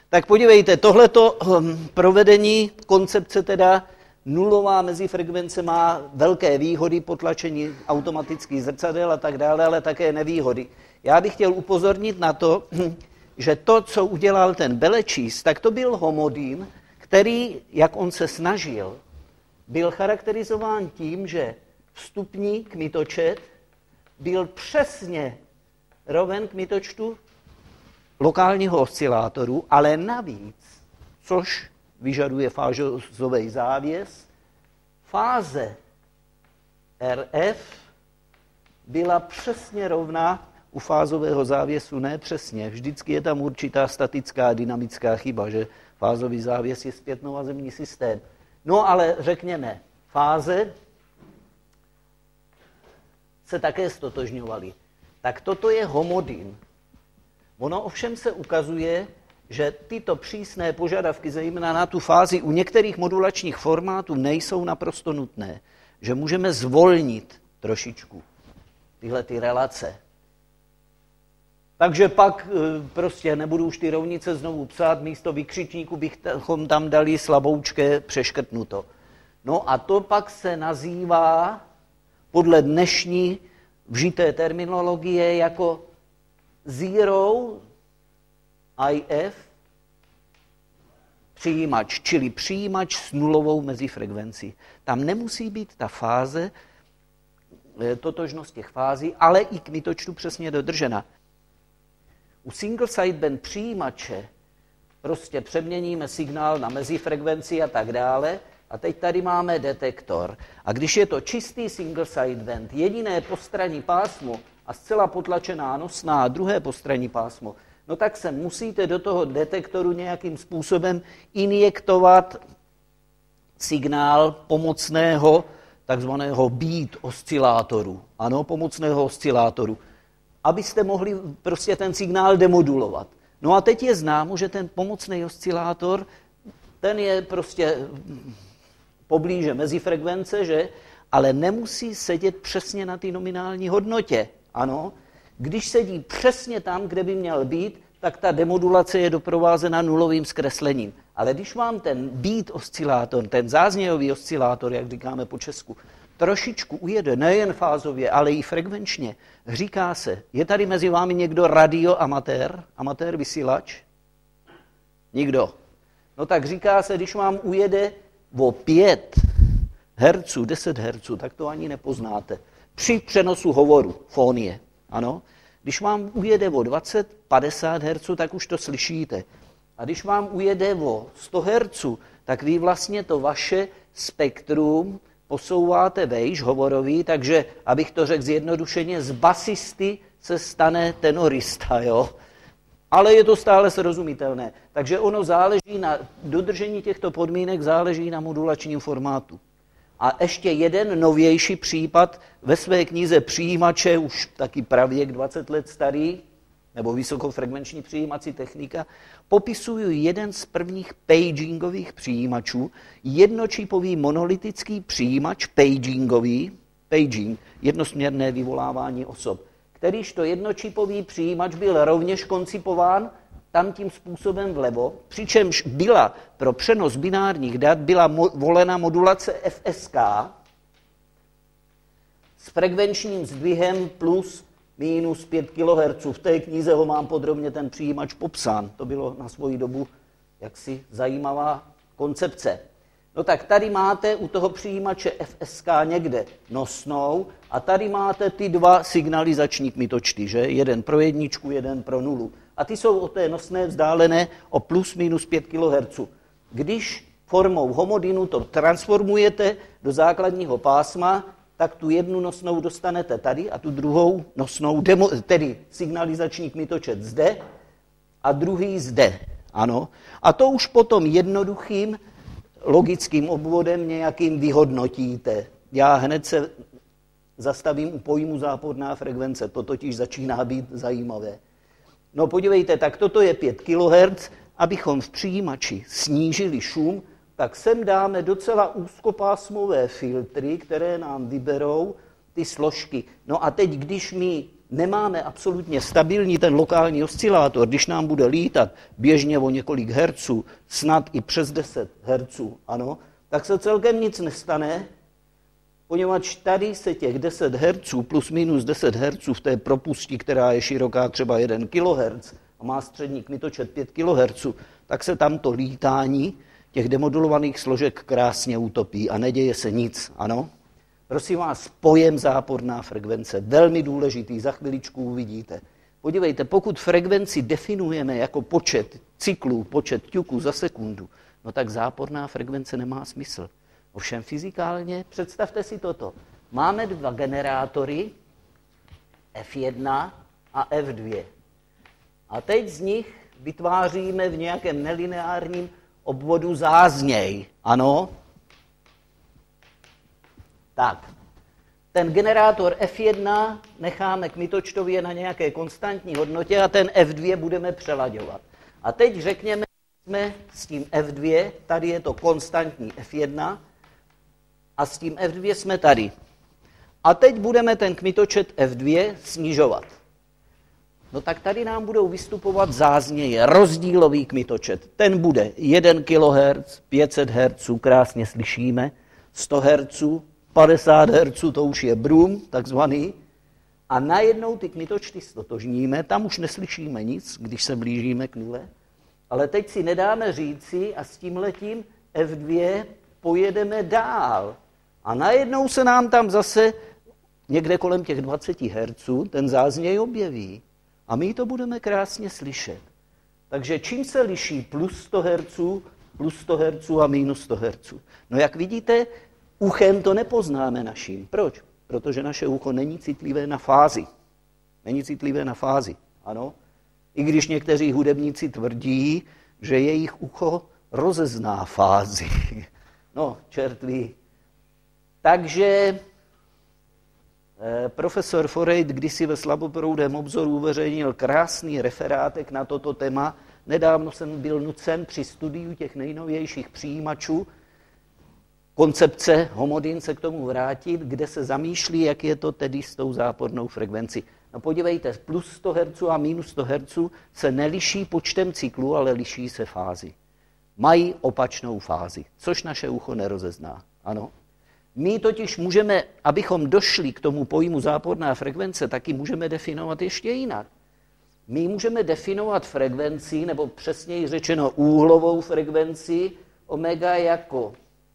Tak podívejte, tohleto provedení koncepce teda nulová mezifrekvence má velké výhody, potlačení automatických zrcadel a tak dále, ale také nevýhody. Já bych chtěl upozornit na to, že to, co udělal ten Belečis, tak to byl homodin, který, jak on se snažil, byl charakterizován tím, že vstupní kmitočet byl přesně roven kmitočtu lokálního oscilátoru, ale navíc, což vyžaduje fázový závěs, fáze RF byla přesně rovná u fázového závěsu, ne přesně. Vždycky je tam určitá statická dynamická chyba, že fázový závěs je zpětnovazební systém. No ale řekněme, fáze se také stotožňovaly. Tak toto je homodin. Ono ovšem se ukazuje, že tyto přísné požadavky, zejména na tu fázi, u některých modulačních formátů nejsou naprosto nutné. Že můžeme zvolnit trošičku tyhle ty relace. Takže pak prostě nebudu už ty rovnice znovu psát, místo vykřičníku bychom tam dali slaboučké přeškrtnuto. No a to pak se nazývá podle dnešní vžité terminologie jako zero IF přijímač, čili přijímač s nulovou mezifrekvencí. Tam nemusí být ta fáze, totožnost těch fází, ale i kmitočtu přesně dodržena. U single sideband přijímače prostě přeměníme signál na mezifrekvenci a tak dále. A teď tady máme detektor. A když je to čistý single sideband, jediné postranní pásmo a zcela potlačená nosná a druhé postranní pásmo, no tak se musíte do toho detektoru nějakým způsobem injektovat signál pomocného takzvaného beat oscilátoru. Ano, pomocného oscilátoru. Abyste mohli prostě ten signál demodulovat. No a teď je známo, že ten pomocný oscilátor, ten je prostě poblíže mezifrekvence, že? Ale nemusí sedět přesně na té nominální hodnotě. Ano, když sedí přesně tam, kde by měl být, tak ta demodulace je doprovázena nulovým zkreslením. Ale když vám ten beat oscilátor, ten záznějový oscilátor, jak říkáme po česku, trošičku ujede nejen fázově, ale i frekvenčně, říká se, je tady mezi vámi někdo radioamatér, amatér vysílač? Nikdo. No tak říká se, když vám ujede o 5 Hz, 10 Hz, tak to ani nepoznáte. Při přenosu hovoru, fonie, ano. Když vám ujede o 20, 50 Hz, tak už to slyšíte. A když vám ujede o 100 Hz, tak vy vlastně to vaše spektrum posouváte vejš, hovorový, takže, abych to řekl zjednodušeně, z basisty se stane tenorista, jo. Ale je to stále srozumitelné. Takže ono záleží na dodržení těchto podmínek, záleží na modulačním formátu. A ještě jeden novější případ ve své knize Přijímače, už taky pravěk 20 let starý, nebo vysokofrekvenční přijímací technika, popisuju jeden z prvních pagingových přijímačů, jednočipový monolitický přijímač paging, jednosměrné vyvolávání osob, kterýžto jednočipový přijímač byl rovněž koncipován tam tím způsobem vlevo, přičemž byla pro přenos binárních dat byla volena modulace FSK s frekvenčním zdvihem plus minus 5 kHz. V té knize ho mám podrobně ten přijímač popsán. To bylo na svoji dobu jaksi zajímavá koncepce. No tak tady máte u toho přijímače FSK někde nosnou a tady máte ty dva signalizační kmitočty, že? Jeden pro jedničku, jeden pro nulu. A ty jsou od té nosné vzdálené o plus minus 5 kHz. Když formou homodinu to transformujete do základního pásma, tak tu jednu nosnou dostanete tady a tu druhou nosnou, tedy signalizační kmitočet zde a druhý zde. Ano. A to už potom jednoduchým logickým obvodem nějakým vyhodnotíte. Já hned se zastavím u pojmu záporná frekvence, to totiž začíná být zajímavé. No podívejte, tak toto je 5 kHz, abychom v přijímači snížili šum, tak sem dáme docela úzkopásmové filtry, které nám vyberou ty složky. No a teď, když my nemáme absolutně stabilní ten lokální oscilátor, když nám bude lítat běžně o několik herců, snad i přes 10 herců, ano, tak se celkem nic nestane, poněvadž tady se těch 10 herců plus minus 10 herců v té propusti, která je široká třeba 1 kHz a má střední kmitočet 5 kHz, tak se tam to lítání těch demodulovaných složek krásně utopí a neděje se nic, ano. Prosím vás, pojem záporná frekvence, velmi důležitý, za chviličku uvidíte. Podívejte, pokud frekvenci definujeme jako počet cyklů, počet ťuků za sekundu, no tak záporná frekvence nemá smysl. Ovšem fyzikálně, představte si toto. Máme 2 generátory, F1 a F2. A teď z nich vytváříme v nějakém nelineárním obvodu zázněj. Ano? Tak. Ten generátor F1 necháme kmitočtově na nějaké konstantní hodnotě a ten F2 budeme přelaďovat. A teď řekněme, jsme s tím F2, tady je to konstantní F1 a s tím F2 jsme tady. A teď budeme ten kmitočet F2 snižovat. No tak tady nám budou vystupovat zázněje, rozdílový kmitočet. Ten bude 1 kHz, 500 Hz, krásně slyšíme, 100 Hz, 50 Hz, to už je brum, takzvaný. A najednou ty kmitočty stotožníme, tam už neslyšíme nic, když se blížíme k nule. Ale teď si nedáme říci a s tímhletím F2 pojedeme dál. A najednou se nám tam zase někde kolem těch 20 Hz ten zázněj objeví. A my to budeme krásně slyšet. Takže čím se liší plus 100 Hz, plus 100 Hz a minus 100 Hz? No jak vidíte, uchem to nepoznáme naším. Proč? Protože naše ucho není citlivé na fázi. Není citlivé na fázi, ano. I když někteří hudebníci tvrdí, že jejich ucho rozezná fázi. No, čert ví. Takže profesor Forejt kdysi ve slaboproudém obzoru uveřejnil krásný referátek na toto téma. Nedávno jsem byl nucen při studiu těch nejnovějších přijímačů koncepce homodin se k tomu vrátit, kde se zamýšlí, jak je to tedy s tou zápornou frekvencí. No podívejte, plus 100 Hz a minus 100 Hz se neliší počtem cyklů, ale liší se fázi. Mají opačnou fázi, což naše ucho nerozezná. Ano. My totiž můžeme, abychom došli k tomu pojmu záporná frekvence, taky můžeme definovat ještě jinak. My můžeme definovat frekvenci, nebo přesněji řečeno úhlovou frekvenci omega jako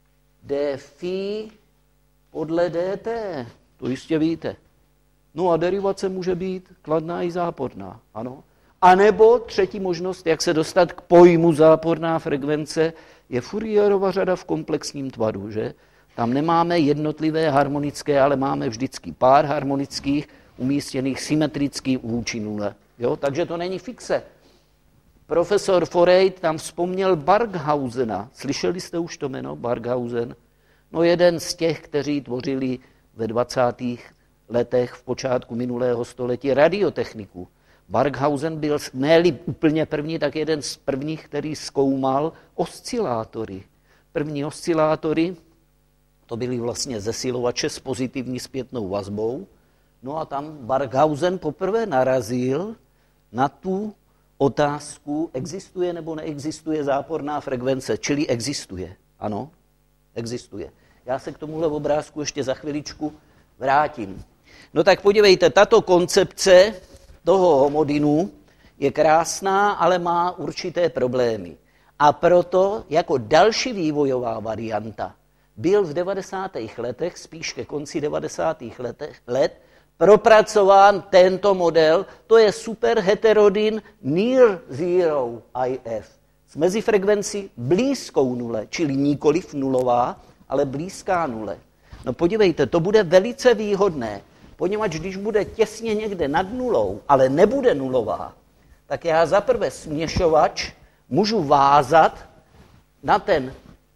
d phi podle dt. To jistě víte. No a derivace může být kladná i záporná, ano. A nebo třetí možnost, jak se dostat k pojmu záporná frekvence, je Fourierova řada v komplexním tvaru, že? Tam nemáme jednotlivé harmonické, ale máme vždycky pár harmonických, umístěných symetricky vůči nule. Jo? Takže to není fixe. Profesor Forejt tam vzpomněl Barkhausena. Slyšeli jste už to jméno Barkhausen? No jeden z těch, kteří tvořili ve 20. letech v počátku minulého století radiotechniku. Barkhausen byl ne-li úplně první, tak jeden z prvních, který zkoumal oscilátory. První oscilátory, to byly vlastně zesilovače s pozitivní zpětnou vazbou. No a tam Barkhausen poprvé narazil na tu otázku, existuje nebo neexistuje záporná frekvence, čili existuje. Ano, existuje. Já se k tomuhle obrázku ještě za chviličku vrátím. No tak podívejte, tato koncepce toho homodinu je krásná, ale má určité problémy. A proto jako další vývojová varianta byl v 90. letech, spíš ke konci 90. let, propracován tento model, to je superheterodin near zero IF s mezifrekvencí blízkou nule, čili nikoliv nulová, ale blízká nule. No podívejte, to bude velice výhodné, poněvadž když bude těsně někde nad nulou, ale nebude nulová, tak já zaprvé směšovač můžu vázat na ten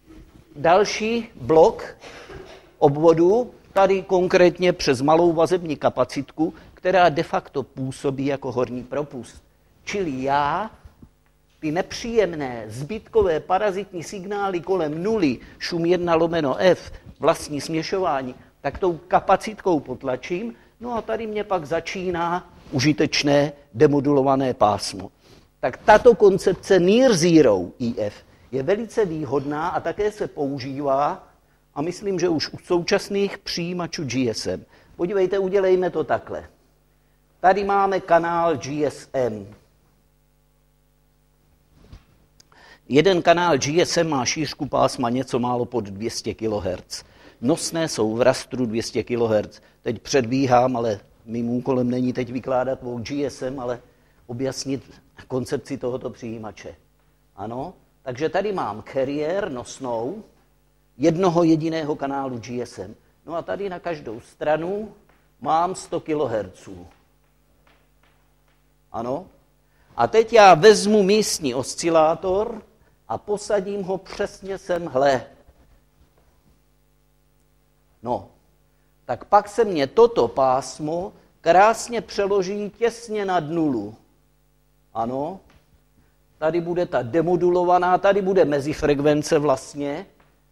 další blok obvodu, tady konkrétně přes malou vazební kapacitku, která de facto působí jako horní propust. Čili já ty nepříjemné zbytkové parazitní signály kolem nuly, šum 1/f, vlastní směšování, tak tou kapacitkou potlačím, no a tady mě pak začíná užitečné demodulované pásmo. Tak tato koncepce Near Zero IF je velice výhodná a také se používá, a myslím, že už u současných přijímačů GSM. Podívejte, udělejme to takhle. Tady máme kanál GSM. Jeden kanál GSM má šířku pásma něco málo pod 200 kHz. Nosné jsou v rastru 200 kHz. Teď předbíhám, ale mým úkolem není teď vykládat o GSM, ale objasnit koncepci tohoto přijímače. Ano, takže tady mám carrier nosnou jednoho jediného kanálu GSM. No a tady na každou stranu mám 100 kHz. Ano. A teď já vezmu místní oscilátor a posadím ho přesně semhle. No, tak pak se mě toto pásmo krásně přeloží těsně nad nulu. Ano, tady bude ta demodulovaná, tady bude mezifrekvence vlastně,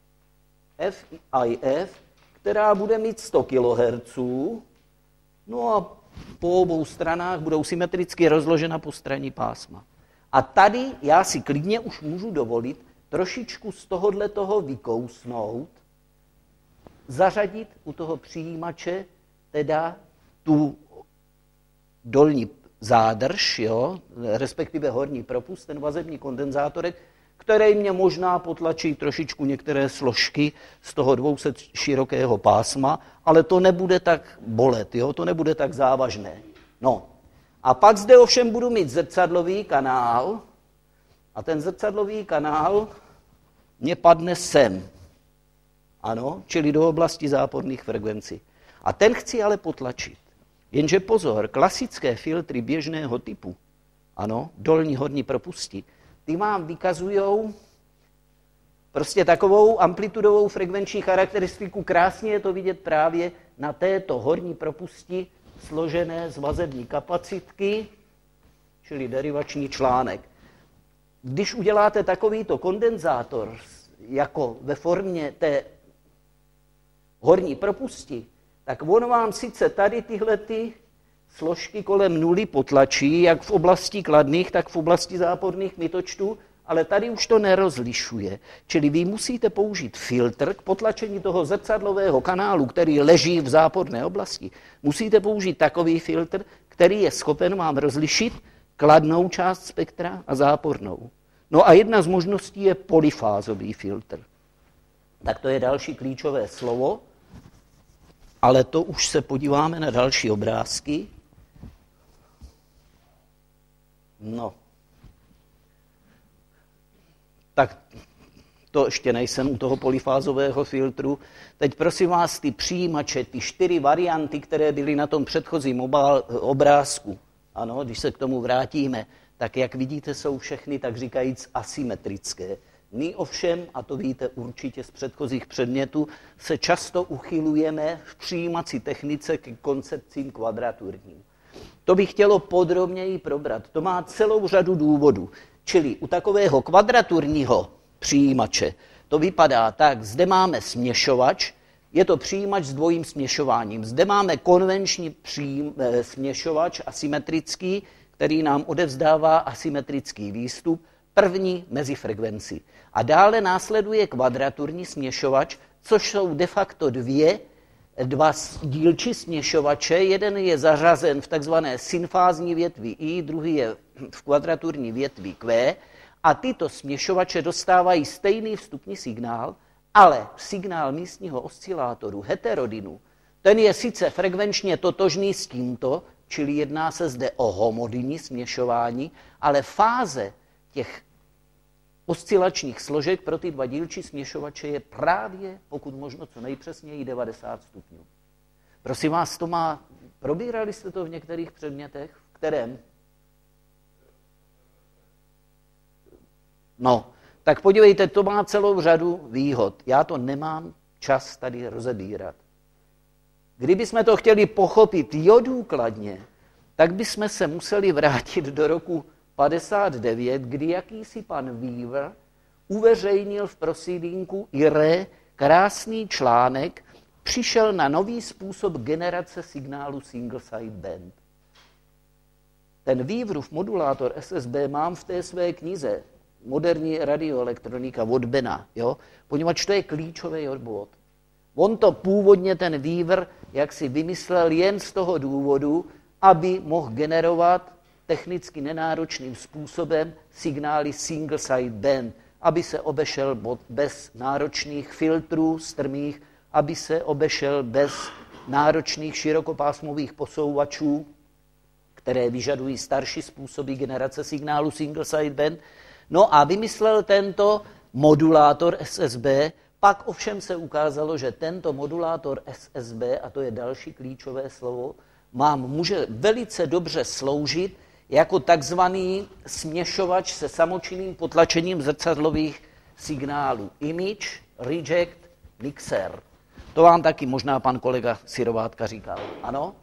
FIF, která bude mít 100 kHz, no a po obou stranách budou symetricky rozložena postranní pásma. A tady já si klidně už můžu dovolit trošičku z tohoto vykousnout, zařadit u toho přijímače teda tu dolní zádrž, jo, respektive horní propust, ten vazební kondenzátorek, který mě možná potlačí trošičku některé složky z toho 200 širokého pásma, ale to nebude tak bolet, jo, to nebude tak závažné. No, a pak zde ovšem budu mít zrcadlový kanál a ten zrcadlový kanál mě padne sem. Ano, čili do oblasti záporných frekvencí. A ten chci ale potlačit. Jenže pozor, klasické filtry běžného typu, ano, dolní horní propusti, ty vám vykazují prostě takovou amplitudovou frekvenční charakteristiku. Krásně je to vidět právě na této horní propusti složené z vazební kapacitky, čili derivační článek. Když uděláte takovýto kondenzátor jako ve formě té horní propusti, tak on vám sice tady tyhle složky kolem nuly potlačí, jak v oblasti kladných, tak v oblasti záporných kmitočtů, ale tady už to nerozlišuje. Čili vy musíte použít filtr k potlačení toho zrcadlového kanálu, který leží v záporné oblasti. Musíte použít takový filtr, který je schopen vám rozlišit kladnou část spektra a zápornou. No a jedna z možností je polyfázový filtr. Tak to je další klíčové slovo, ale to už se podíváme na další obrázky. No. Tak to ještě nejsem u toho polyfázového filtru. Teď prosím vás, ty přijímače, ty 4 varianty, které byly na tom předchozím obrázku, ano, když se k tomu vrátíme, tak jak vidíte, jsou všechny, tak říkajíc, asymetrické. My ovšem, a to víte určitě z předchozích předmětů, se často uchylujeme v přijímací technice k koncepcím kvadraturním. To bych chtělo podrobněji probrat. To má celou řadu důvodů. Čili u takového kvadraturního přijímače to vypadá tak, zde máme směšovač, je to přijímač s dvojím směšováním. Zde máme konvenční směšovač asymetrický, který nám odevzdává asymetrický výstup, první mezifrekvenci. A dále následuje kvadraturní směšovač, což jsou de facto dva dílčí směšovače. Jeden je zařazen v takzvané synfázní větvi I, druhý je v kvadraturní větvi Q. A tyto směšovače dostávají stejný vstupní signál, ale signál místního oscilátoru heterodinu, ten je sice frekvenčně totožný s tímto, čili jedná se zde o homogenní směšování, ale fáze těch oscilačních složek pro ty dva dílčí směšovače je právě, pokud možno co nejpřesněji, 90 stupňů. Prosím vás, probírali jste to v některých předmětech? V kterém? No, tak podívejte, to má celou řadu výhod. Já to nemám čas tady rozebírat. Kdybychom to chtěli pochopit důkladně, tak bychom se museli vrátit do roku 59, kdy jakýsi pan Weaver uveřejnil v Proceedingu IRE krásný článek přišel na nový způsob generace signálu single side band. Ten vývruf modulátor SSB mám v té své knize Moderní radioelektronika od Bena, jo? Poněvadž to je klíčový obvod. On to původně ten vývr jak si vymyslel jen z toho důvodu, aby mohl generovat technicky nenáročným způsobem signály single side band, aby se obešel bez náročných filtrů strmých, aby se obešel bez náročných širokopásmových posouvačů, které vyžadují starší způsoby generace signálu single side band. No a vymyslel tento modulátor SSB, pak ovšem se ukázalo, že tento modulátor SSB, a to je další klíčové slovo, může velice dobře sloužit jako takzvaný směšovač se samočinným potlačením zrcadlových signálů. Image, reject, mixer. To vám taky možná pan kolega Syrovátka říkal. Ano?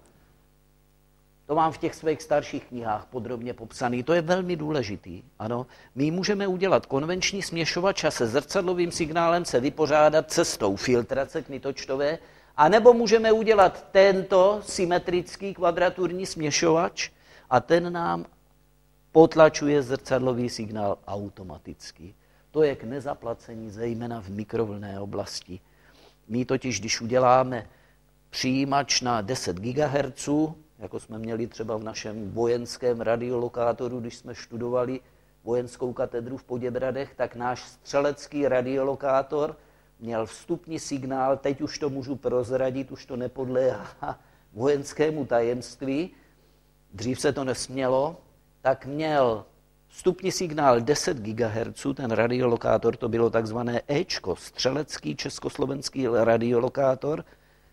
To mám v těch svých starších knihách podrobně popsaný. To je velmi důležitý. Ano? My můžeme udělat konvenční směšovač a se zrcadlovým signálem se vypořádat cestou filtrace kmitočtové, anebo můžeme udělat tento symetrický kvadraturní směšovač a ten nám potlačuje zrcadlový signál automaticky. To je k nezaplacení, zejména v mikrovlnné oblasti. My totiž, když uděláme přijímač na 10 GHz, jako jsme měli třeba v našem vojenském radiolokátoru, když jsme studovali vojenskou katedru v Poděbradech, tak náš střelecký radiolokátor měl vstupní signál, teď už to můžu prozradit, už to nepodléhá vojenskému tajemství, dřív se to nesmělo, tak měl vstupní signál 10 GHz, ten radiolokátor, to bylo takzvané Ečko, střelecký československý radiolokátor,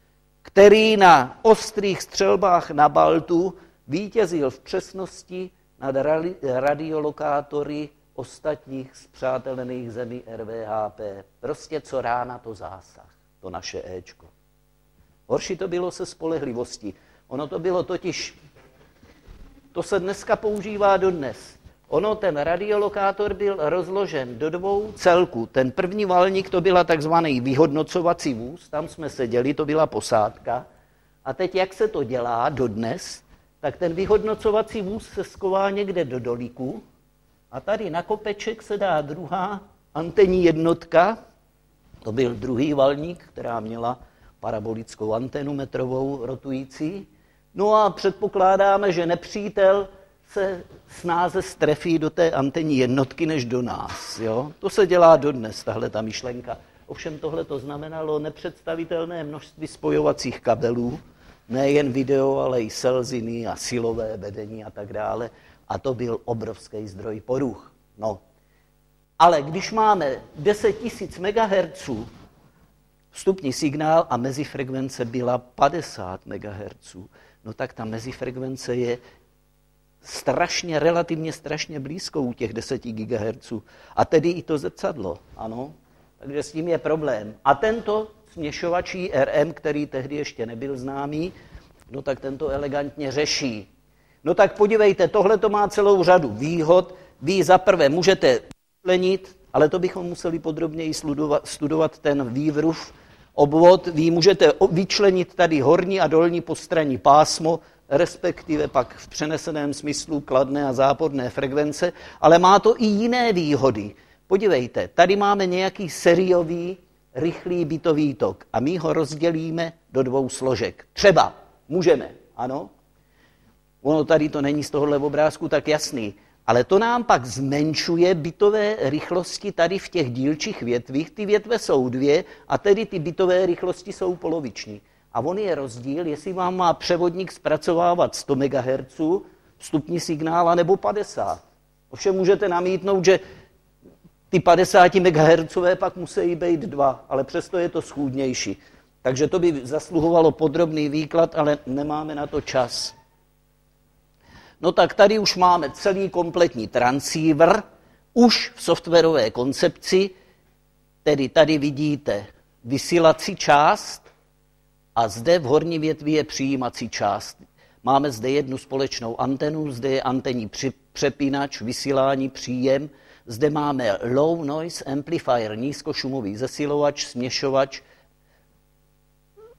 který na ostrých střelbách na Baltu vítězil v přesnosti nad radiolokátory ostatních spřátelených zemí RVHP. Prostě co rána, to zásah, to naše Ečko. Horší to bylo se spolehlivostí. Ono to bylo totiž, to se dneska používá dodnes. Ono, ten radiolokátor byl rozložen do dvou celků. Ten první valník, to byla takzvaný vyhodnocovací vůz, tam jsme seděli, to byla posádka. A teď, jak se to dělá dodnes, tak ten vyhodnocovací vůz se sková někde do dolíku a tady na kopeček se dá druhá antenní jednotka, to byl druhý valník, která měla parabolickou antenu metrovou rotující. No a předpokládáme, že nepřítel se snáze strefí do té antenní jednotky než do nás. Jo? To se dělá dodnes, tahle ta myšlenka. Ovšem tohle to znamenalo nepředstavitelné množství spojovacích kabelů, nejen video, ale i selziny a silové vedení a tak dále. A to byl obrovský zdroj poruch. No. Ale když máme 10 000 MHz vstupní signál a mezifrekvence byla 50 MHz, no tak ta mezifrekvence je relativně strašně blízko u těch 10 GHz. A tedy i to zrcadlo, ano. Takže s tím je problém. A tento směšovač IRM, který tehdy ještě nebyl známý, no tak tento elegantně řeší. No tak podívejte, tohle to má celou řadu výhod. Vy zaprvé můžete vyčlenit, ale to bychom museli podrobněji studovat ten vývruf obvod. Vy můžete vyčlenit tady horní a dolní postranní pásmo, respektive pak v přeneseném smyslu kladné a záporné frekvence, ale má to i jiné výhody. Podívejte, tady máme nějaký sériový, rychlý bitový tok a my ho rozdělíme do dvou složek. Třeba, můžeme, ano? Ono tady to není z tohohle obrázku tak jasný, ale to nám pak zmenšuje bitové rychlosti tady v těch dílčích větvích. Ty větve jsou 2 a tedy ty bitové rychlosti jsou poloviční. A on je rozdíl, jestli vám má převodník zpracovávat 100 MHz vstupní signál nebo 50. Ovšem můžete namítnout, že ty 50 MHz pak musí být 2, ale přesto je to schůdnější. Takže to by zasluhovalo podrobný výklad, ale nemáme na to čas. No tak tady už máme celý kompletní transceiver, už v softwarové koncepci, tedy tady vidíte vysílací část a zde v horní větvi je přijímací část. Máme zde jednu společnou antenu, zde je antenní přepínač, vysílání, příjem, zde máme low noise amplifier, nízkošumový zesilovač, směšovač,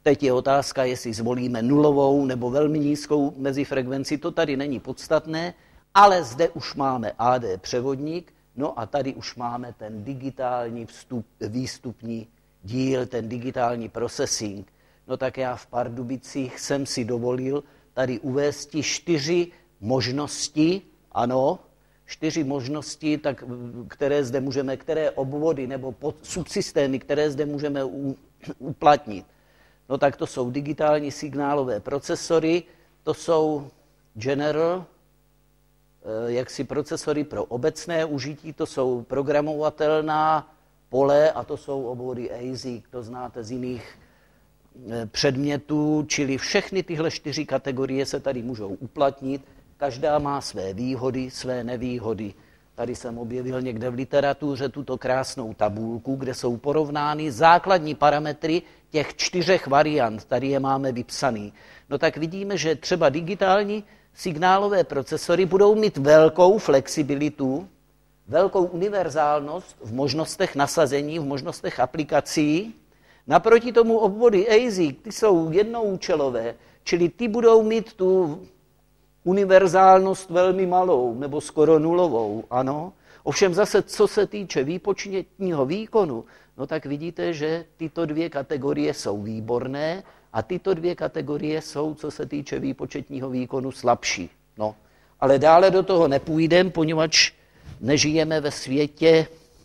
Teď je otázka, jestli zvolíme nulovou nebo velmi nízkou mezifrekvenci, to tady není podstatné, ale zde už máme AD převodník, no a tady už máme ten digitální výstupní díl, ten digitální processing. No tak já v Pardubicích jsem si dovolil tady uvést 4 možnosti, ano, 4 možnosti, tak, které obvody nebo subsystémy, které zde můžeme uplatnit. No tak to jsou digitální signálové procesory, to jsou general, jaksi procesory pro obecné užití, to jsou programovatelná pole a to jsou obvody ASIC, to znáte z jiných předmětů, čili všechny tyhle 4 kategorie se tady můžou uplatnit, každá má své výhody, své nevýhody. Tady jsem objevil někde v literatuře tuto krásnou tabulku, kde jsou porovnány základní parametry těch 4 variant, tady je máme vypsaný. No tak vidíme, že třeba digitální signálové procesory budou mít velkou flexibilitu, velkou univerzálnost v možnostech nasazení, v možnostech aplikací. Naproti tomu obvody ASIC, ty jsou jednoúčelové, čili ty budou mít tu univerzálnost velmi malou, nebo skoro nulovou, ano. Ovšem zase, co se týče výpočetního výkonu, no tak vidíte, že tyto 2 kategorie jsou výborné a tyto 2 kategorie jsou, co se týče výpočetního výkonu, slabší. No, ale dále do toho nepůjdeme, poněvadž nežijeme ve světě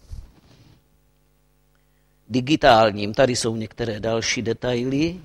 digitálním. Tady jsou některé další detaily.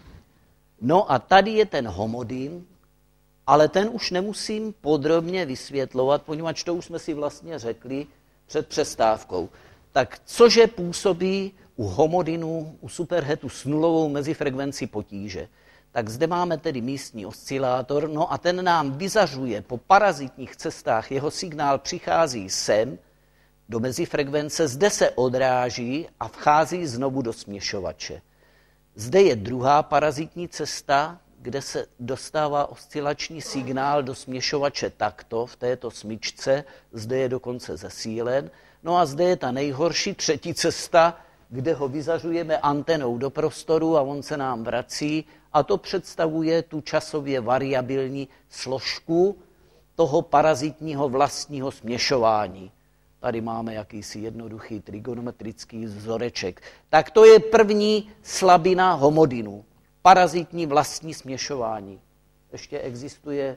No a tady je ten homodym, ale ten už nemusím podrobně vysvětlovat, poněvadž to už jsme si vlastně řekli před přestávkou. Tak cože působí u homodynu, u superhetu s nulovou mezifrekvencí potíže? Tak zde máme tedy místní oscilátor, no a ten nám vyzařuje po parazitních cestách, jeho signál přichází sem do mezifrekvence, zde se odráží a vchází znovu do směšovače. Zde je druhá parazitní cesta, kde se dostává oscilační signál do směšovače takto, v této smyčce, zde je dokonce zesílen. No a zde je ta nejhorší 3. cesta, kde ho vyzařujeme antenou do prostoru a on se nám vrací a to představuje tu časově variabilní složku toho parazitního vlastního směšování. Tady máme jakýsi jednoduchý trigonometrický vzoreček. Tak to je první slabina homodynu. Parazitní vlastní směšování. Ještě existuje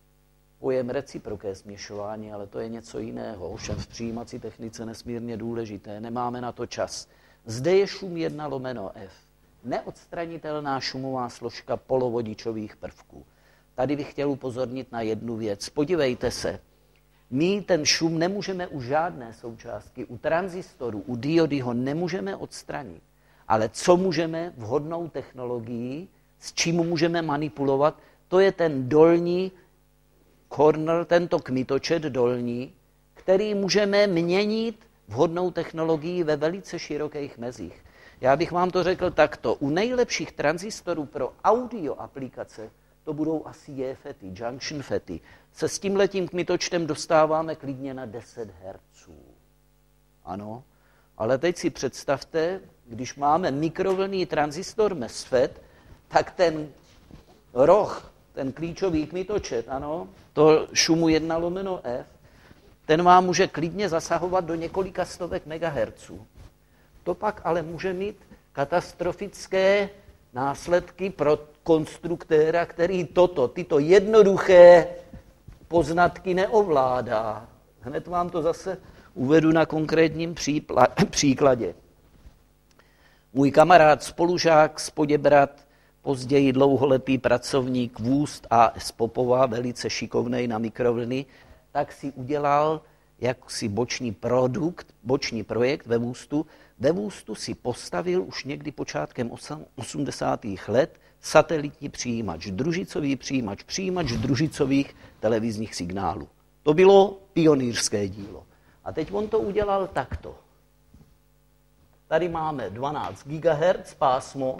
pojem reciproké směšování, ale to je něco jiného. Ovšem v přijímací technice nesmírně důležité. Nemáme na to čas. Zde je šum 1/F. Neodstranitelná šumová složka polovodičových prvků. Tady bych chtěl upozornit na jednu věc. Podívejte se. My ten šum nemůžeme u žádné součástky, u tranzistoru, u diody ho nemůžeme odstranit. Ale co můžeme vhodnou technologií, s čím můžeme manipulovat, to je ten dolní corner, tento kmitočet dolní, který můžeme měnit vhodnou technologií ve velice širokých mezích. Já bych vám to řekl takto. U nejlepších tranzistorů pro audio aplikace to budou asi JFETy, junction FETy. Se s tímhletím kmitočtem dostáváme klidně na 10 Hz. Ano, ale teď si představte, když máme mikrovlnný tranzistor MESFET, tak ten roh, ten klíčový kmitočet, ano, to šumu 1/F, ten vám může klidně zasahovat do několika stovek megahertzů. To pak ale může mít katastrofické následky pro konstruktéra, který tyto jednoduché poznatky neovládá. Hned vám to zase uvedu na konkrétním příkladě. Můj kamarád, spolužák z Poděbrad, později dlouholetý pracovník Vůst A.S. Popova, velice šikovnej na mikrovlny, tak si udělal jaksi boční projekt ve Vůstu. Ve Vůstu si postavil už někdy počátkem 80. let satelitní přijímač, družicový přijímač družicových televizních signálů. To bylo pionýrské dílo. A teď on to udělal takto. Tady máme 12 GHz pásmo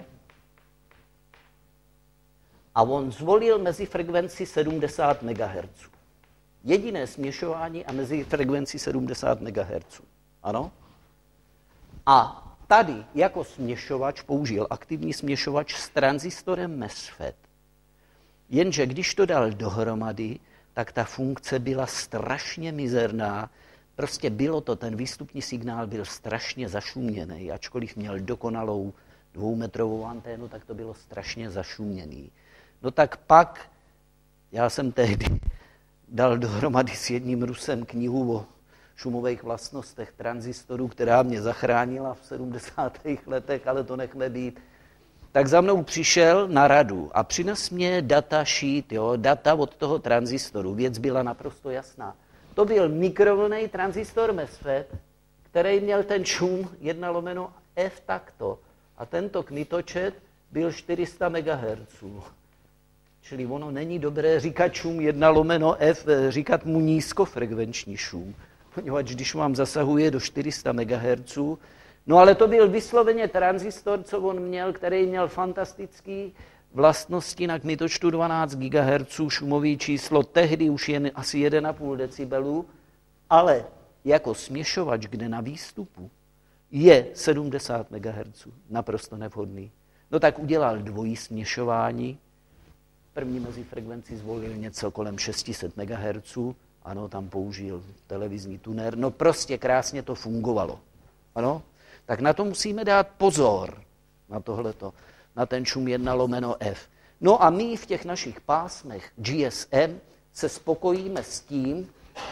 a on zvolil mezifrekvenci 70 MHz. Jediné směšování a mezifrekvenci 70 MHz. Ano? A tady jako směšovač použil aktivní směšovač s tranzistorem MESFET. Jenže když to dal dohromady, tak ta funkce byla strašně mizerná. Prostě bylo to, ten výstupní signál byl strašně zašuměný, ačkoliv měl dokonalou 2metrovou anténu, tak to bylo strašně zašuměný. No tak pak, já jsem tehdy dal dohromady s jedním Rusem knihu o šumových vlastnostech tranzistorů, která mě zachránila v 70. letech, ale to nechme být. Tak za mnou přišel na radu a přines mě data sheet, data od toho tranzistoru. Věc byla naprosto jasná. To byl mikrovlnný tranzistor MESFET, který měl ten šum 1/F takto. A tento kmitočet byl 400 MHz. Čili ono není dobré říkat šum 1/F, říkat mu nízkofrekvenční šum. Poněvadž když vám zasahuje do 400 MHz, no ale to byl vysloveně tranzistor, co on měl, který měl fantastické vlastnosti na kmitočtu 12 GHz, šumový číslo, tehdy už jen asi 1,5 decibelu, ale jako směšovač, kde na výstupu je 70 MHz, naprosto nevhodný. No tak udělal dvojí směšování, první mezifrekvenci zvolil něco kolem 600 MHz, ano, tam použil televizní tuner, no prostě krásně to fungovalo. Ano? Tak na to musíme dát pozor, na tohleto, na ten šum 1/F. No a my v těch našich pásmech GSM se spokojíme s tím,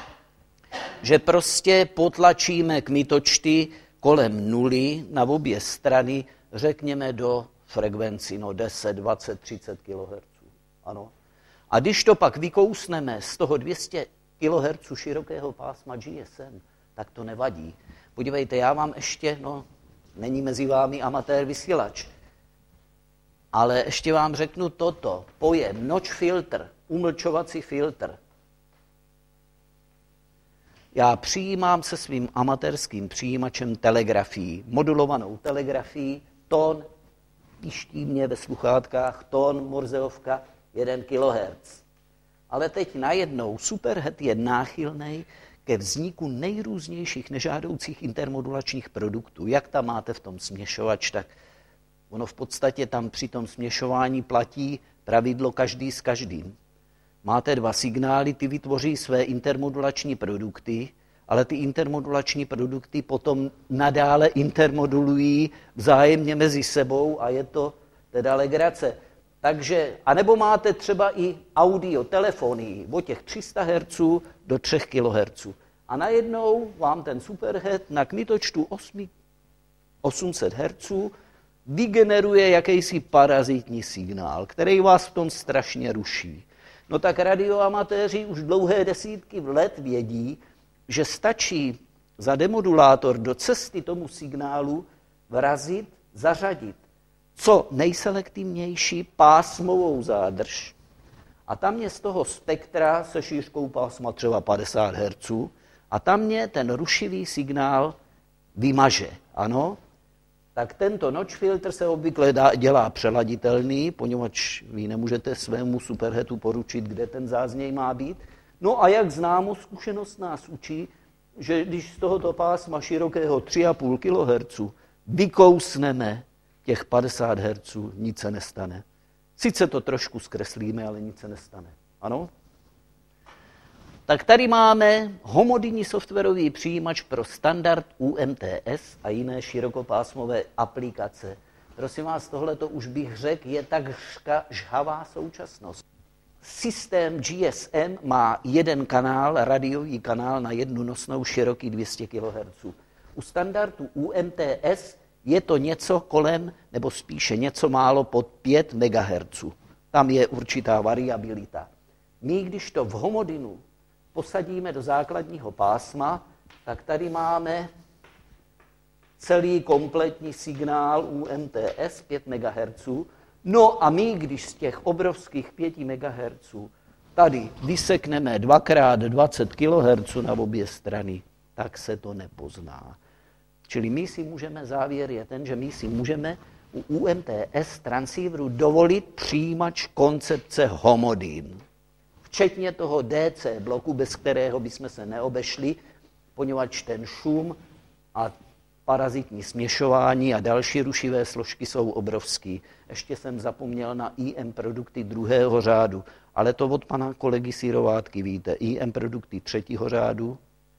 že prostě potlačíme kmitočty kolem nuly na obě strany, řekněme do frekvenci 10, 20, 30 kHz. Ano. A když to pak vykousneme z toho 200 kHz širokého pásma GSM, tak to nevadí. Podívejte, já vám ještě, není mezi vámi amatér vysílač, ale ještě vám řeknu toto. Pojem notch filter, umlčovací filtr. Já přijímám se svým amatérským přijímačem telegrafii, modulovanou telegrafii, tón, piští mě ve sluchátkách, tón, morzeovka, 1 kHz. Ale teď najednou superhet je náchylný ke vzniku nejrůznějších nežádoucích intermodulačních produktů. Jak tam máte v tom směšovač, tak ono v podstatě tam při tom směšování platí pravidlo každý s každým. Máte dva signály, ty vytvoří své intermodulační produkty, ale ty intermodulační produkty potom nadále intermodulují vzájemně mezi sebou a je to teda legrace. Takže, anebo máte třeba i audio, telefonii od těch 300 Hz do 3 kHz. A najednou vám ten superhead na kmitočtu 800 Hz vygeneruje jakýsi parazitní signál, který vás v tom strašně ruší. No tak radioamatéři už dlouhé desítky let vědí, že stačí za demodulátor do cesty tomu signálu vrazit, zařadit co nejselektivnější pásmovou zádrž. A tam mě z toho spektra se šířkou pásma třeba 50 Hz a tam mě ten rušivý signál vymaže. Ano? Tak tento notch filter se obvykle dělá přeladitelný, poněvadž vy nemůžete svému superhetu poručit, kde ten zázněj má být. No a jak známo, zkušenost nás učí, že když z tohoto pásma širokého 3,5 kHz vykousneme těch 50 Hz, nic se nestane. Sice to trošku zkreslíme, ale nic se nestane. Ano? Tak tady máme homogenní softwarový přijímač pro standard UMTS a jiné širokopásmové aplikace. Prosím vás, tohleto už bych řekl, je tak žhavá současnost. Systém GSM má jeden kanál, radiový kanál na jednu nosnou široký 200 kHz. U standardu UMTS je to něco kolem, nebo spíše něco málo pod 5 MHz. Tam je určitá variabilita. My, když to v homodinu posadíme do základního pásma, tak tady máme celý kompletní signál UMTS 5 MHz. No a my, když z těch obrovských 5 MHz tady vysekneme 2x20 kHz na obě strany, tak se to nepozná. Čili my si můžeme, závěr je ten, že my si můžeme u UMTS transceiveru dovolit přijímač koncepce homodin. Včetně toho DC bloku, bez kterého bychom se neobešli, poněvadž ten šum a parazitní směšování a další rušivé složky jsou obrovský. Ještě jsem zapomněl na IM produkty druhého řádu, ale to od pana kolegy Syrovátky víte. IM produkty třetího řádu,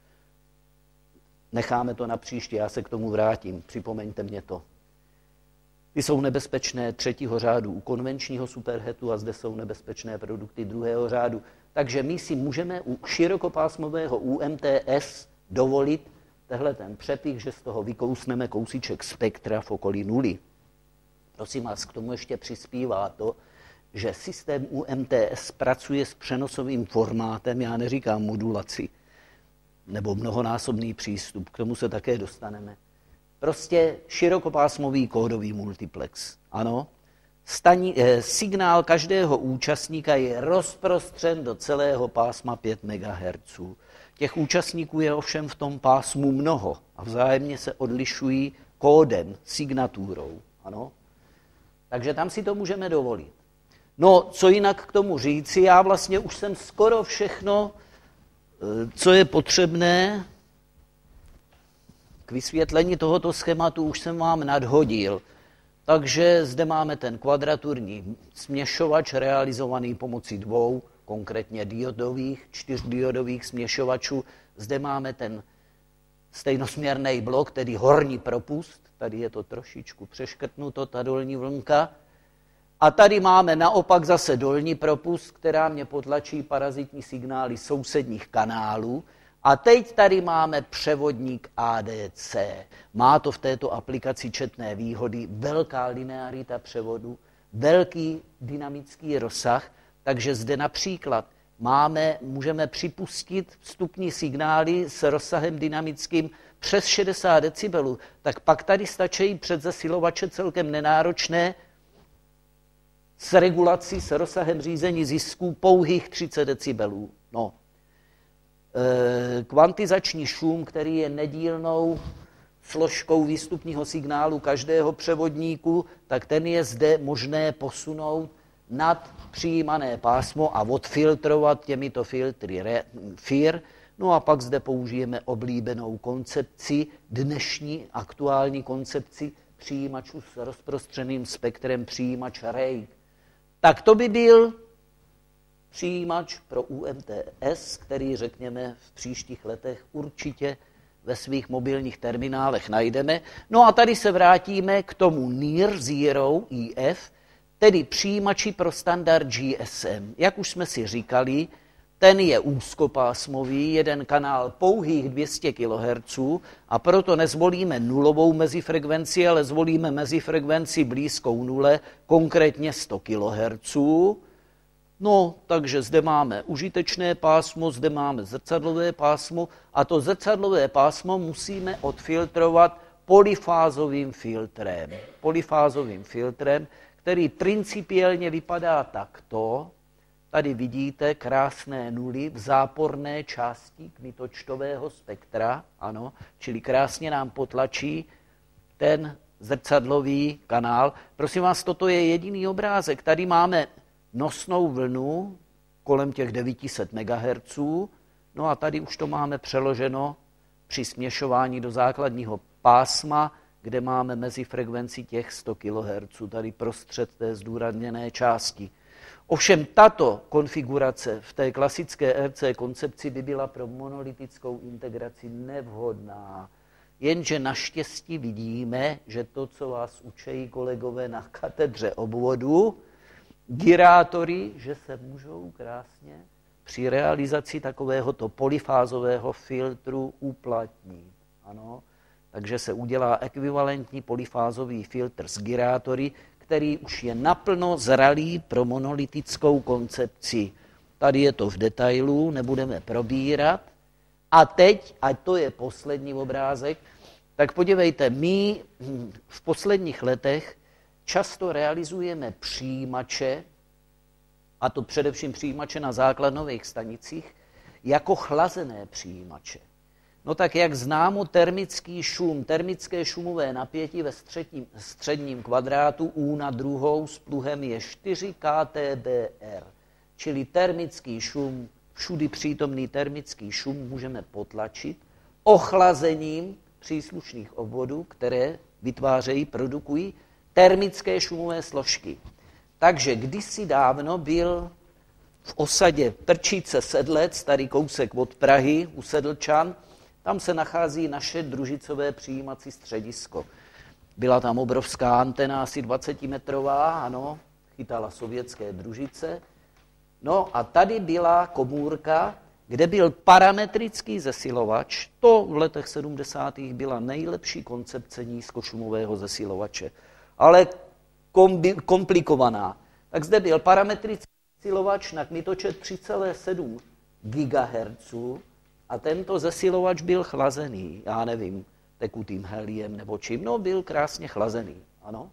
necháme to na příště, já se k tomu vrátím, připomeňte mě to. Ty jsou nebezpečné třetího řádu u konvenčního superhetu a zde jsou nebezpečné produkty druhého řádu. Takže my si můžeme u širokopásmového UMTS dovolit tehle ten přepich, že z toho vykousneme kousíček spektra v okolí nuly. Prosím vás, k tomu ještě přispívá to, že systém UMTS pracuje s přenosovým formátem, já neříkám modulaci, nebo mnohonásobný přístup, k tomu se také dostaneme. Prostě širokopásmový kódový multiplex. Ano, signál každého účastníka je rozprostřen do celého pásma 5 MHz. Těch účastníků je ovšem v tom pásmu mnoho a vzájemně se odlišují kódem, signaturou. Ano? Takže tam si to můžeme dovolit. No, co jinak k tomu říci? Já vlastně už jsem skoro všechno, co je potřebné k vysvětlení tohoto schématu, už jsem vám nadhodil. Takže zde máme ten kvadraturní směšovač realizovaný pomocí dvou, konkrétně diodových, 4diodových směšovačů. Zde máme ten stejnosměrný blok, tedy horní propust. Tady je to trošičku přeškrtnuto, ta dolní vlnka. A tady máme naopak zase dolní propust, která mě potlačí parazitní signály sousedních kanálů. A teď tady máme převodník ADC. Má to v této aplikaci četné výhody, velká linearita převodu, velký dynamický rozsah, takže zde například můžeme připustit vstupní signály s rozsahem dynamickým přes 60 decibelů, tak pak tady stačí před zesilovače celkem nenáročné s regulací, s rozsahem řízení zisků pouhých 30 decibelů. No. Kvantizační šum, který je nedílnou složkou výstupního signálu každého převodníku, tak ten je zde možné posunout nad přijímané pásmo a odfiltrovat těmito filtry FIR. No a pak zde použijeme oblíbenou koncepci, dnešní aktuální koncepci přijímačů s rozprostřeným spektrem, přijímač RAID. Tak to by byl přijímač pro UMTS, který, řekněme, v příštích letech určitě ve svých mobilních terminálech najdeme. No a tady se vrátíme k tomu Near Zero EF, tedy přijímači pro standard GSM. Jak už jsme si říkali, ten je úzkopásmový, jeden kanál pouhých 200 kHz a proto nezvolíme nulovou mezifrekvenci, ale zvolíme mezifrekvenci blízkou nule, konkrétně 100 kHz. No, takže zde máme užitečné pásmo, zde máme zrcadlové pásmo a to zrcadlové pásmo musíme odfiltrovat polyfázovým filtrem. Polyfázovým filtrem, který principiálně vypadá takto. Tady vidíte krásné nuly v záporné části kmitočtového spektra, ano, čili krásně nám potlačí ten zrcadlový kanál. Prosím vás, toto je jediný obrázek. Tady máme nosnou vlnu kolem těch 900 MHz, no a tady už to máme přeloženo při směšování do základního pásma, kde máme mezifrekvenci těch 100 kHz, tady prostřed té zdůrazněné části. Ovšem tato konfigurace v té klasické RC koncepci by byla pro monolitickou integraci nevhodná. Jenže naštěstí vidíme, že to, co vás učí kolegové na katedře obvodu, gyrátory, že se můžou krásně při realizaci takovéhoto polyfázového filtru uplatnit. Ano? Takže se udělá ekvivalentní polyfázový filtr s gyrátory, který už je naplno zralý pro monolitickou koncepci. Tady je to v detailu, nebudeme probírat. A teď, a to je poslední obrázek, tak podívejte, my v posledních letech často realizujeme přijímače, a to především přijímače na základnových stanicích, jako chlazené přijímače. No tak jak známo, termický šum, termické šumové napětí ve středním kvadrátu U na druhou s pluhem je 4 kTBR, čili termický šum, všudy přítomný termický šum můžeme potlačit ochlazením příslušných obvodů, které vytvářejí, produkují termické šumové složky. Takže kdysi dávno byl v osadě Prčice-Sedlec, tady kousek od Prahy, u Sedlčan, tam se nachází naše družicové přijímací středisko. Byla tam obrovská antena, asi 20metrová, ano, chytala sovětské družice. No a tady byla komůrka, kde byl parametrický zesilovač. To v letech 70. byla nejlepší koncepce nízkošumového zesilovače, ale komplikovaná. Tak zde byl parametrický zesilovač na kmitočet 3,7 GHz a tento zesilovač byl chlazený, já nevím, tekutým heliem nebo čím, no byl krásně chlazený, ano.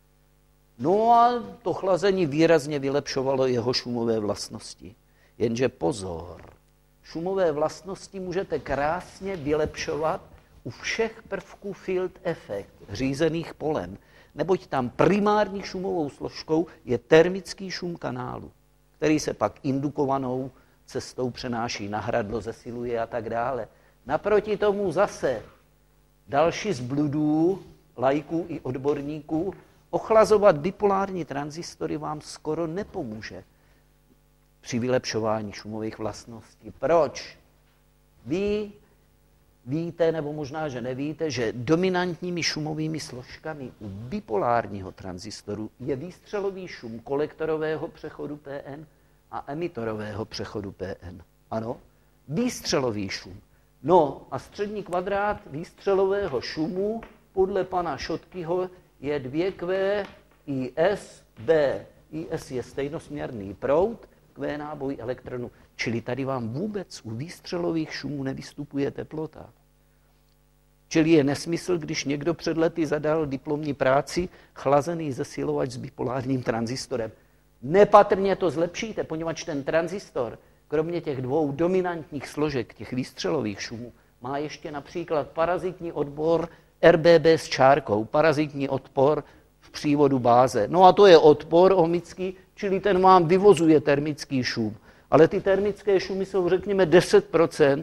No a to chlazení výrazně vylepšovalo jeho šumové vlastnosti. Jenže pozor, šumové vlastnosti můžete krásně vylepšovat u všech prvků field effect, řízených polem, neboť tam primární šumovou složkou je termický šum kanálu, který se pak indukovanou cestou přenáší na hradlo, zesiluje a tak dále. Naproti tomu zase další z bludů, laiků i odborníků, ochlazovat bipolární tranzistory vám skoro nepomůže při vylepšování šumových vlastností. Proč? Vy víte, nebo možná, že nevíte, že dominantními šumovými složkami u bipolárního tranzistoru je výstřelový šum kolektorového přechodu PN a emitorového přechodu PN. Ano, výstřelový šum. No a střední kvadrát výstřelového šumu podle pana Šotkyho je 2Q IS B. IS je stejnosměrný proud, Q náboj elektronu. Čili tady vám vůbec u výstřelových šumů nevystupuje teplota. Čili je nesmysl, když někdo před lety zadal diplomní práci chlazený zesilovač s bipolárním tranzistorem. Nepatrně to zlepšíte, poněvadž ten tranzistor, kromě těch dvou dominantních složek, těch výstřelových šumů, má ještě například parazitní odbor RBB s čárkou, parazitní odpor v přívodu báze. No a to je odpor ohmický, čili ten vám vyvozuje termický šum. Ale ty termické šumy jsou, řekněme, 10%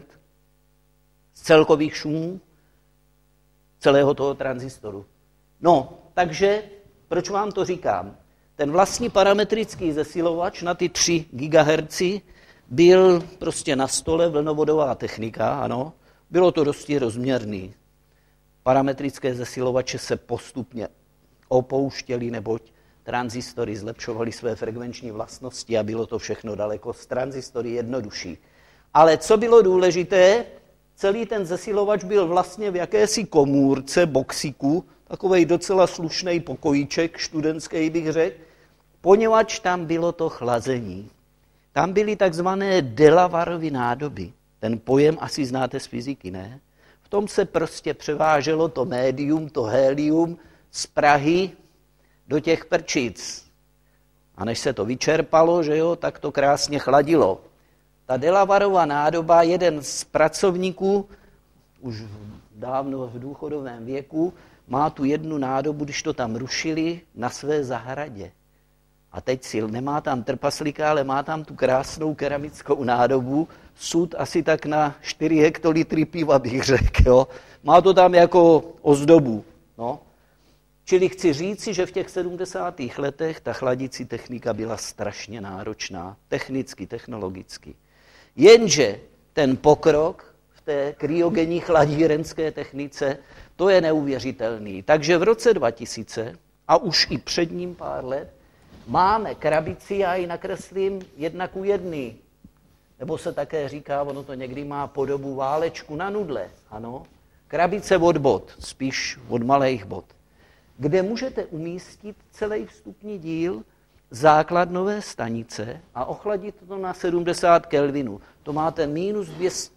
z celkových šumů celého toho tranzistoru. No, takže proč vám to říkám? Ten vlastní parametrický zesilovač na ty 3 GHz byl prostě na stole, vlnovodová technika, ano. Bylo to dosti rozměrný. Parametrické zesilovače se postupně opouštěly, neboť tranzistory zlepšovaly své frekvenční vlastnosti a bylo to všechno daleko z tranzistory jednodušší. Ale co bylo důležité, celý ten zesilovač byl vlastně v jakési komůrce, boxiku, takovej docela slušný pokojíček, studentský bych řekl, poněvadž tam bylo to chlazení. Tam byly takzvané Delavarovy nádoby. Ten pojem asi znáte z fyziky, ne? V tom se prostě převáželo to médium, to helium z Prahy do těch Prčic. A než se to vyčerpalo, že jo, tak to krásně chladilo. Ta Delavarova nádoba, jeden z pracovníků, už dávno v důchodovém věku, má tu jednu nádobu, když to tam rušili, na své zahradě. A teď si nemá tam trpaslíka, ale má tam tu krásnou keramickou nádobu, sud asi tak na 4 hektolitry piva, bych řekl. Jo. Má to tam jako ozdobu. No. Čili chci říci, že v těch 70. letech ta chladicí technika byla strašně náročná, technicky, technologicky. Jenže ten pokrok v té kryogenní chladírenské technice, to je neuvěřitelný. Takže v roce 2000, a už i před ním pár let, máme krabici, já ji nakreslím 1:1. Nebo se také říká, ono to někdy má podobu válečku na nudle. Ano, krabice od bod, spíš od malých bod, kde můžete umístit celý vstupní díl základnové stanice a ochladit to na 70 kelvinů. To máte minus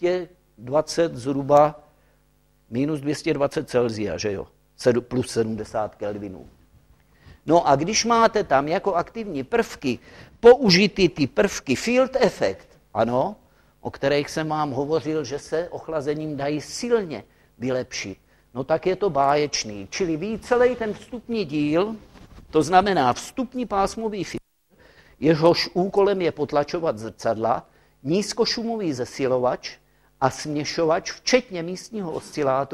220 zhruba, minus 220 Celsia, že jo? Plus 70 kelvinů. No a když máte tam jako aktivní prvky použity ty prvky field effect, ano, o kterých jsem vám hovořil, že se ochlazením dají silně vylepšit, no tak je to báječný. Čili ví celý ten vstupní díl, to znamená vstupní pásmový filtr, jehož úkolem je potlačovat zrcadla, nízkošumový zesilovač a směšovač, včetně místního oscilátoru,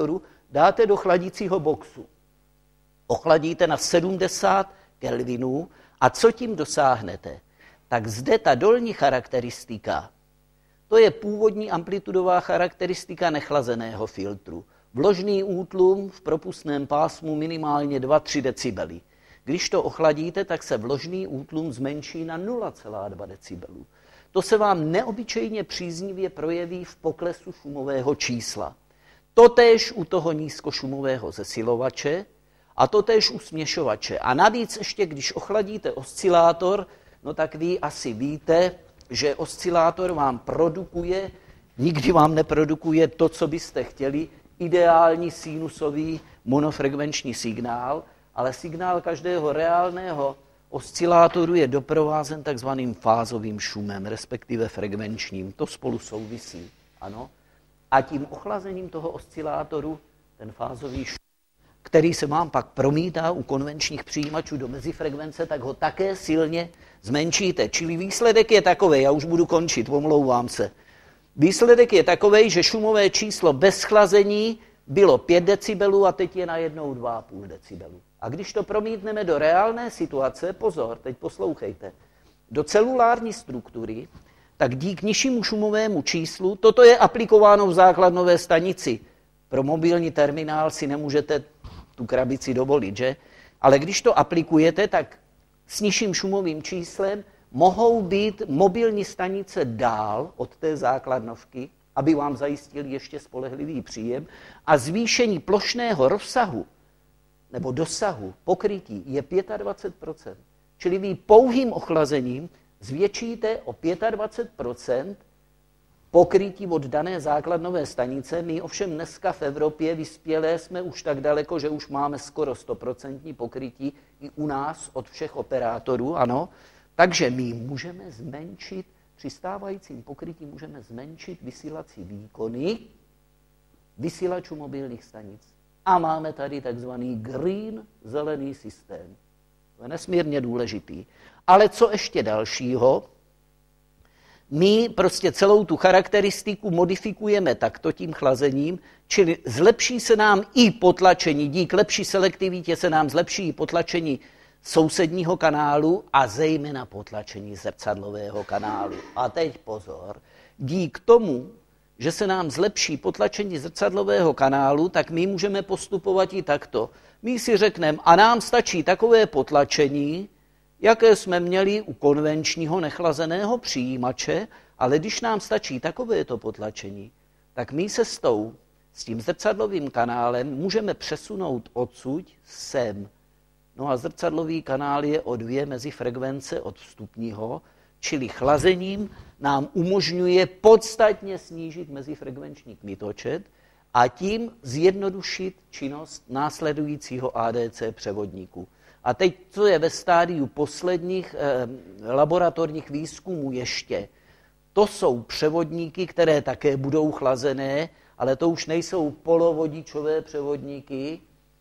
dáte do chladicího boxu. Ochladíte na 70 kelvinů a co tím dosáhnete? Tak zde ta dolní charakteristika, to je původní amplitudová charakteristika nechlazeného filtru. Vložný útlum v propustném pásmu minimálně 2-3 decibely. Když to ochladíte, tak se vložný útlum zmenší na 0,2 decibelů. To se vám neobyčejně příznivě projeví v poklesu šumového čísla. Totéž u toho nízkošumového zesilovače a totéž u směšovače. A navíc ještě, když ochladíte oscilátor, no tak vy asi víte, že oscilátor vám produkuje, nikdy vám neprodukuje to, co byste chtěli, ideální sinusový monofrekvenční signál, ale signál každého reálného oscilátoru je doprovázen takzvaným fázovým šumem, respektive frekvenčním. To spolu souvisí, ano. A tím ochlazením toho oscilátoru, ten fázový šum, který se vám pak promítá u konvenčních přijímačů do mezifrekvence, tak ho také silně zmenšíte. Čili výsledek je takovej, já už budu končit, omlouvám se. Výsledek je takovej, že šumové číslo bez chlazení bylo 5 decibelů a teď je najednou 2,5 decibelů. A když to promítneme do reálné situace, pozor, teď poslouchejte, do celulární struktury, tak díky nižšímu šumovému číslu, toto je aplikováno v základnové stanici. Pro mobilní terminál si nemůžete tu krabici dovolit, že? Ale když to aplikujete, tak s nižším šumovým číslem mohou být mobilní stanice dál od té základnovky, aby vám zajistili ještě spolehlivý příjem, a zvýšení plošného rozsahu nebo dosahu pokrytí je 25%. Čili vy pouhým ochlazením zvětšíte o 25% pokrytí od dané základnové stanice. My ovšem dneska v Evropě vyspělé jsme už tak daleko, že už máme skoro 100% pokrytí i u nás od všech operátorů, ano. Takže my můžeme zmenšit, při stávajícím pokrytí můžeme zmenšit vysílací výkony vysílačů mobilních stanic. A máme tady takzvaný green, zelený systém. To je nesmírně důležitý. Ale co ještě dalšího? My prostě celou tu charakteristiku modifikujeme takto tím chlazením, čili zlepší se nám i potlačení, díky lepší selektivitě se nám zlepší i potlačení sousedního kanálu a zejména potlačení zrcadlového kanálu. A teď pozor, díky tomu, že se nám zlepší potlačení zrcadlového kanálu, tak my můžeme postupovat i takto. My si řekneme, a nám stačí takové potlačení, jaké jsme měli u konvenčního nechlazeného přijímače, ale když nám stačí takovéto potlačení, tak my se s tím zrcadlovým kanálem můžeme přesunout odsud sem. No a zrcadlový kanál je o 2 mezifrekvence od vstupního, čili chlazením nám umožňuje podstatně snížit mezifrekvenční kmitočet a tím zjednodušit činnost následujícího ADC převodníku. A teď, co je ve stádiu posledních laboratorních výzkumů ještě, to jsou převodníky, které také budou chlazené, ale to už nejsou polovodičové převodníky,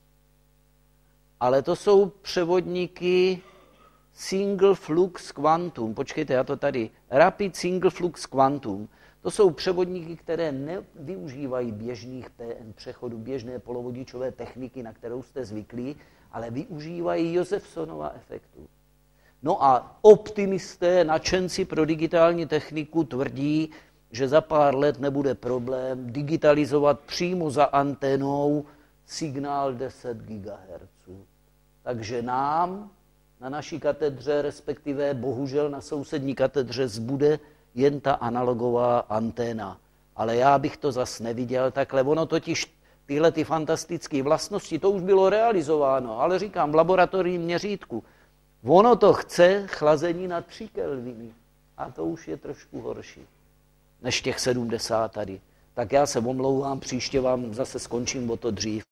ale to jsou převodníky Single Flux Quantum. Počkejte, já to tady. Rapid Single Flux Quantum. To jsou převodníky, které nevyužívají běžných PN přechodů, běžné polovodičové techniky, na kterou jste zvyklí, ale využívají Josephsonova efektu. No a optimisté, nadšenci pro digitální techniku tvrdí, že za pár let nebude problém digitalizovat přímo za anténou signál 10 GHz. Takže nám na naší katedře, respektive bohužel na sousední katedře, zbude jen ta analogová anténa. Ale já bych to zas neviděl takhle. Ono totiž tyhle ty fantastické vlastnosti, to už bylo realizováno, ale říkám, v laboratorním měřítku. Ono to chce chlazení na 3 kelviny. A to už je trošku horší než těch 70 tady. Tak já se omlouvám, příště vám zase skončím o to dřív.